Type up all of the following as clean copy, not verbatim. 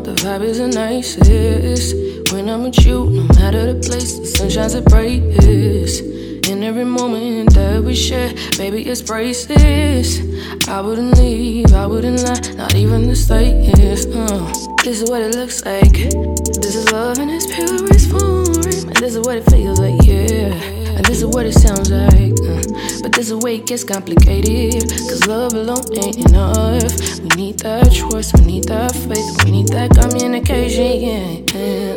around, the vibe is the nicest. When I'm with you, no matter the place, the sun shines the brightest. In every moment that we share, baby, it's priceless. I wouldn't leave, I wouldn't lie, not even the slightest. This is what it looks like. This is love in its purest form. And this is what it feels like, yeah. And this is what it sounds like. But this is where it gets complicated. Cause love alone ain't enough. We need that trust, we need that faith, we need that communication, yeah.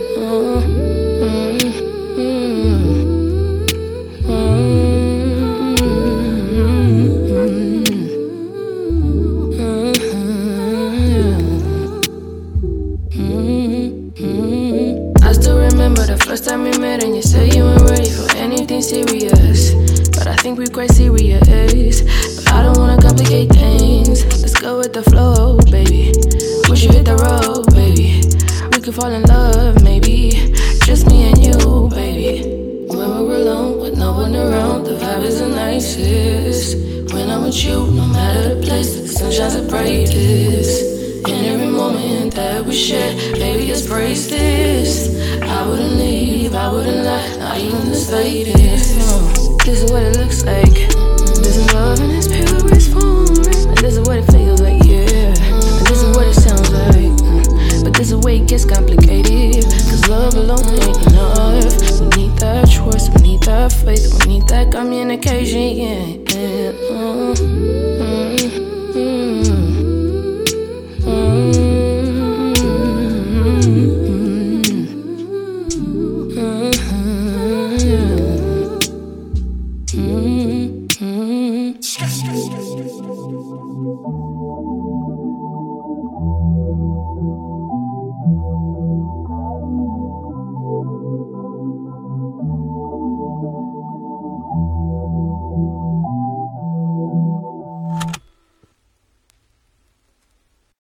I still remember the first time we met and you said you weren't ready for anything serious. But I think we're quite serious. But I don't wanna complicate things. Let's go with the flow, baby. We should hit the road, baby. We could fall in love, maybe. Just me and you, baby. When we're alone with no one around, the vibe is the nicest. When I'm with you, no matter the place, the sun shines the brightest. In every moment that we share, baby, it's priceless. I wouldn't leave, I wouldn't lie, not even the slightest. This is what it looks like. This is love in its purest form. And this is what it feels like, yeah. And this is what it sounds like. But this is where it gets complicated. Cause love alone ain't enough. We need that trust, we need that faith, we need that communication, yeah.